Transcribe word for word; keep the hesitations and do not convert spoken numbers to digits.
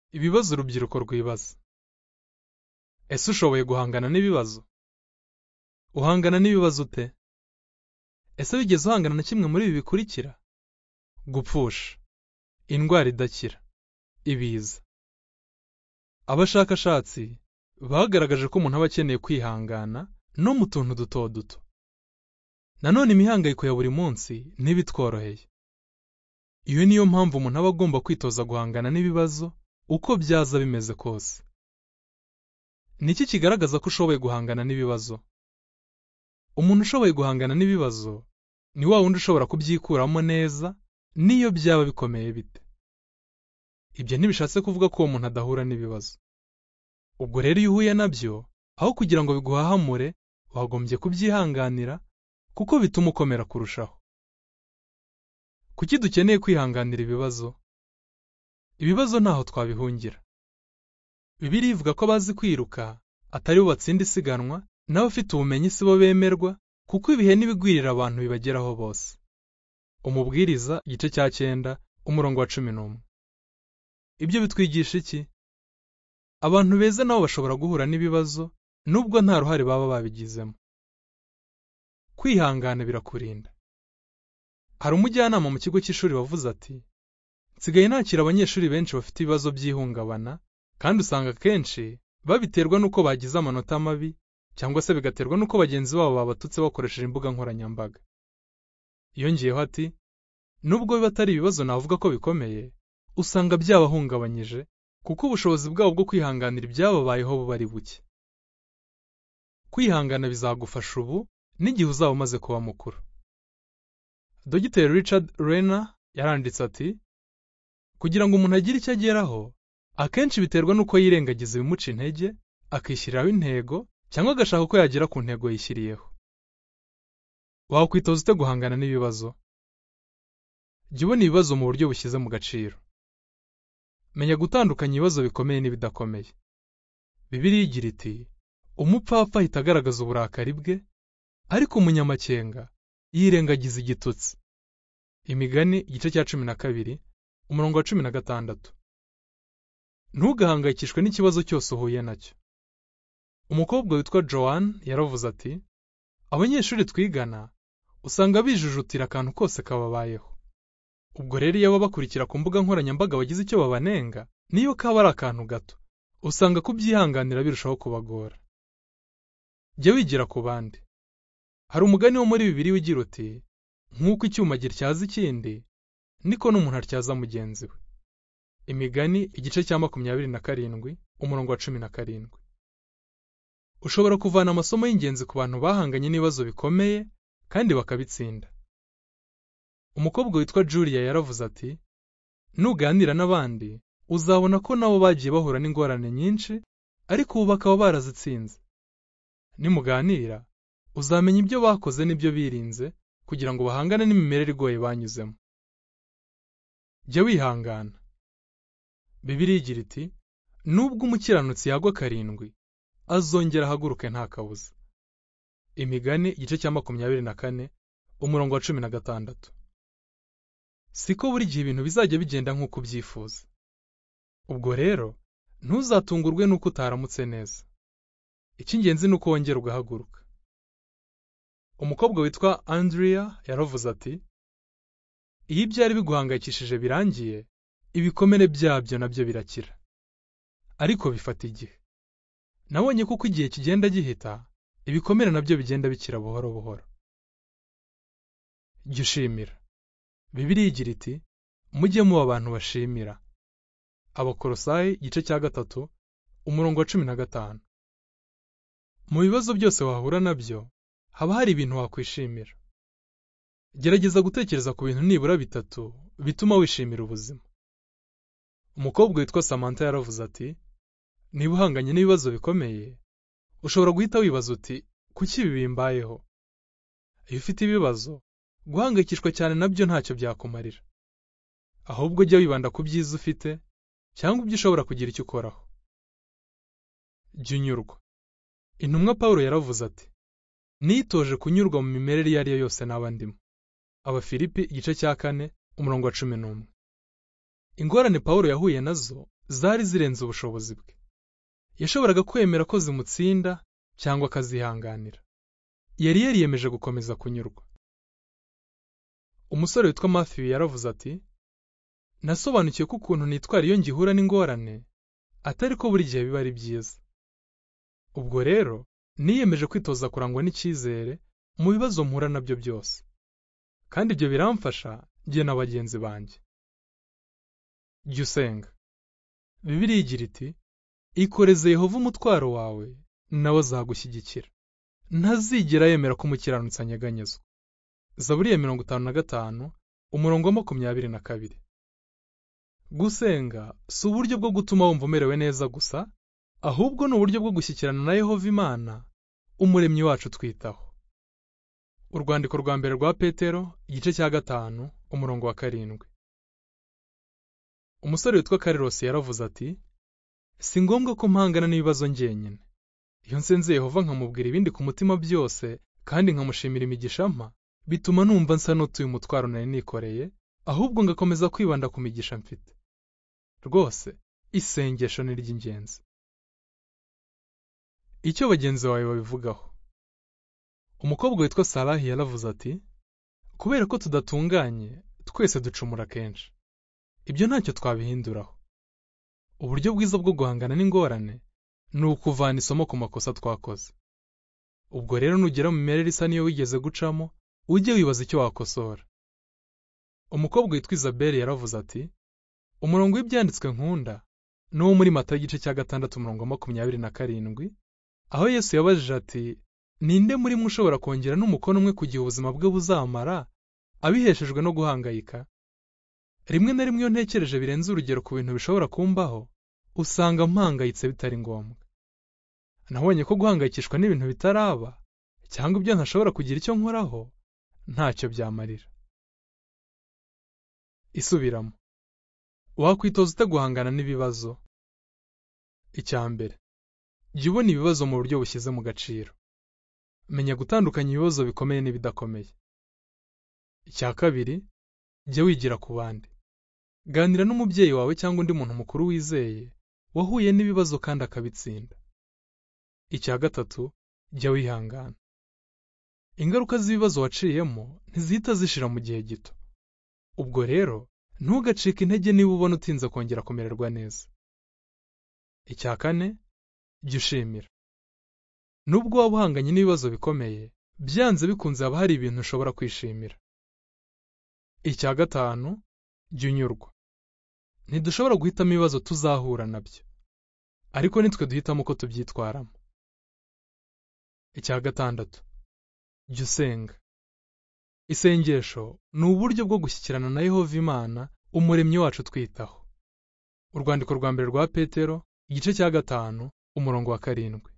Ibibazo urubyiruko rwibaza. Ese ushoboye guhangana n'ibibazo? Uhangana n'ibibazo ute? Ese wigeze uhangana na kimwe muri ibi bikurikira? Gupfusha, indwara idakira, ibiza. Abashakashatsi bagaragaje ko umuntu aba akeneye kwihangana no mu tuntu duto duto. Nanone imihangayiko ya buri munsi ntibitworoheye. Iyo niyo mpamvu umuntu aba agomba kwitoza guhangana n'ibibazo uko byaza bimeze kose. Niki kigaragaza ko ushoboye guhangana n'ibibazo? Umuntu ushoboye guhangana n'ibibazo ni wa wundi ushobora kubyikuramo neza niyo byaba bikomeye bite. Ibyo ntibishatse kuvuga ko uwo muntu adahura n'ibibazo. Ubwo rero iyo uhuye nabyo, aho kugira ngo biguhahamure, wagombye kubyihanganira kuko bituma ukomera kurushaho. Kuki dukeneye kwihanganira ibibazo? Ibibazo ntaho twabihungira. Bibiliya ivuga ko abazi kwiruka atari bo batsinda isiganwa, n'abafite ubumenyi si bo bemerwa, kuko ibihe n'ibigwirira abantu bibageraho bose. Umubwiriza igice cya cyenda umurongo wa cumi n'umwe. Ibyo bitwigisha iki? Abantu beza nabo bashobora guhura n'ibibazo nubwo nta ruhare baba babigizemo. Kwihangana birakurinda. Hari umujyanama mu kigo cy'ishuri wavuze ati, nsigaye nakira abanyeshuri benshi bafite ibibazo by'ihungabana, kandi usanga kenshi babiterwa nuko bagize amanota mabi, cyangwa se bigaterwa nuko bagenzi babo babatutse bakoresheje imbuga nkoranyambaga. Yongeyeho ati, nubwo biba atari ibibazo navuga ko bikomeye, usanga byabahungabanyije, kuko ubushobozi bwabo bwo kwihanganira ibyababayeho buba ari buke. Kwihangana bizagufasha ubu n'igihe uzaba umaze kuba mukuru. Dogiteri Richard Renner yaranditse ati, kugira ngo umuntu agire icyo ageraho, akenshi biterwa nuko yirengagiza ibimuca intege, akishyiriraho intego, cyangwa agashaka ko yagera ku ntego yishyiriyeho. Wakwitoza ute guhangana n'ibibazo? Jya ubona ibibazo mu buryo bushyize mu gaciro. Menya gutandukanya ibibazo bikomeye n'ibidakomeye. Bibiliya igira iti, umupfapfa ahita agaragaza uburakari bwe, ariko umunyamakenga yirengagiza igitutsi. Imigani igice cya cumi na kabiri umurongo wa cumi na gatandatu. Ntugahangayikishwe n'ikibazo cyose uhuye nacyo. Umukobwa witwa Joanne yaravuze ati, abanyeshuri twigana usanga bijujutira akantu kose kababayeho. Ubwo rero iyo babakurikira ku mbuga nkoranyambaga bagize icyo babanenga, niyo kaba ari akantu gato, usanga kubyihanganira birushaho kubagora. Jya wigira ku bandi. Hari umugani wo muri Bibiliya ugira uti, nk'uko icyuma gityaza ikindi, niko n'umuntu atyaza mugenzi we. Imigani igice cya makumyabiri na karindwi umurongo wa cumi na karindwi. Ushobora kuvana amasomo y'ingenzi ku bantu bahanganye n'ibibazo bikomeye kandi bakabitsinda. Umukobwa witwa Julia yaravuze ati, nuganira n'abandi uzabona ko nabo bagiye bahura n'ingorane nyinshi, ariko ubu bakaba barazitsinze. Nimuganira uzamenya ibyo bakoze n'ibyo birinze kugira ngo bahangane n'imimerere igoye banyuzemo. Jya wihangana. Bibiliya igira iti, nubwo umukiranutsi yagwa karindwi, azongera ahaguruke nta kabuza. Imigani igice cya makumyabiri na kane umurongo wa cumi na gatandatu. Siko buri gihe ibintu bizajya bigenda nk'uko ubyifuza. Ubwo rero ntuzatungurwe nuko utaramutse neza. Icy'ingenzi ni uko wongera ugahaguruka. Umukobwa witwa Andrea yaravuze ati, iyo ibyari biguhangayikishije birangiye, ibikomere byabyo nabyo birakira. Ariko bifata igihe. Nabonye ko uko igihe kigenda gihita, ibikomere nabyo bigenda bikira buhoro buhoro. Jya ushimira. Bibiliya igira iti, mujye muba abantu bashimira. Abakolosayi igice cya gatatu umurongo wa cumi na gatanu. Mu bibazo byose wahura nabyo, haba hari ibintu wakwishimira. Gerageza gutekereza ku bintu nibura bitatu bituma wishimira ubuzima. Umukobwa witwa Samantha yaravuze ati, niba uhanganye n'ibibazo bikomeye, ushobora guhita wibaza uti, kuki ibi bimbayeho? Iyo ufite ibibazo, guhangayikishwa cyane nabyo ntacyo byakumarira. Ahubwo jya wibanda ku byiza ufite, cyangwa ibyo ushobora kugira icyo ukoraho. Jya unyurwa. Intumwa Pawulo yaravuze ati, nitoje kunyurwa mu mimerere iyo ari yo yose naba ndimo. Abafilipi igice cya kane umurongo wa cumi n'umwe. Ingorane Pawulo yahuye nazo zari zirenze ubushobozi bwe. Yashoboraga kwemera ko zimutsinda cyangwa akazihanganira. Yari yariyemeje gukomeza kunyurwa. Umusore witwa Matthew yaravuze ati, nasobanukiye ko ukuntu nitwara iyo ngihura n'ingorane atari ko buri gihe biba ari byiza. Ubwo rero niyemeje kwitoza kurangwa n'icyizere mu bibazo mpura nabyo byose, kandi ibyo biramfasha njye na bagenzi banjye. Jya usenga. Bibiliya igira iti, ikoreze Yehova umutwaro wawe nawe azagushyigikira, ntazigera yemera ko umukiranutsi anyeganyezwa. Zaburi ya mirongo itanu na gatanu umurongo wa makumyabiri na kabiri. Gusenga si uburyo bwo gutuma wumva umerewe neza gusa, ahubwo ni uburyo bwo gushyikirana na Yehova Imana, umuremyi wacu twitaho. Urwandiko rwa mbere rwa Petero, igice cya gatanu umurongo wa karindwi. Umusore witwa Carlos yaravuze ati, si ngombwa ko mpangana n'ibibazo njyenyine. Iyo nsenze Yehova nkamubwira ibindi ku mutima byose kandi nkamushimira imigisha mpa, bituma numva nsa n'utuye umutwaro nari nikoreye, ahubwo ngakomeza kwibanda ku migisha mfite. Rwose isengesho ni ry'ingenzi. Icyo bagenzi bawe babivugaho. Umukobwa witwa Sarahi yaravuze ati, kubera ko tudatunganye twese ducumura kenshi. Ibyo ntacyo twabihinduraho. Uburyo bwiza bwo guhangana n'ingorane ni ukuvana isomo ku makosa twakoze. Ubwo rero nugera mu mimerere isa niyo wigeze gucamo, ujye wibaza icyo wakosora. Umukobwa witwa Isabelle yaravuze ati, umurongo w'ibyanditswe nkunda ni uwo muri Matayo igice cya gatandatu umurongo wa makumyabiri na karindwi, aho Yesu yabajije ati, ninde muri mwe ushobora kongera n'umukono umwe kugira ubuzima bwe buzamara abiheshejwe no guhangayika? Rimwe na rimwe iyo ntekereje birenze urugero ku bintu bishobora kumbaho, usanga mpangayitse bitari ngombwa. Nabonye ko guhangayikishwa n'ibintu bitaraba cyangwa ibyo ntashobora kugira icyo nkoraho ntacyo byamarira. Isubiramo. Wakwitoza ute guhangana n'ibibazo? Icya mbere, jya ubona ibibazo mu buryo bushyize mu gaciro. Menya gutandukanya ibibazo bikomeye n'ibidakomeye. Icya kabiri, jya wigira ku bandi. Ganira n'umubyeyi wawe cyangwa undi muntu mukuru wizeye wahuye n'ibibazo kandi akabitsinda. Icya gatatu, jya wihangana. Ingaruka z'ibibazo waciyemo ntizihita zishira mu gihe gito. Ubwo rero ntugacike intege niba ubona utinze kongera kumererwa neza. Icya kane, jya ushimira. Nubwo waba uhanganye n'ibibazo bikomeye, byanze bikunze haba hari ibintu ushobora kwishimira. Icya gatanu, jya unyurwa. Ntidushobora guhitamo ibibazo tuzahura nabyo, ariko nitwe duhitamo ko tubyitwaramo. Icya gatandatu, jya usenga. Isengesho ni uburyo bwo gushyikirana na Yehova Imana, umuremyi wacu twitaho. Urwandiko rwa mbere rwa Petero, igice cya gatanu umurongo wa karindwi.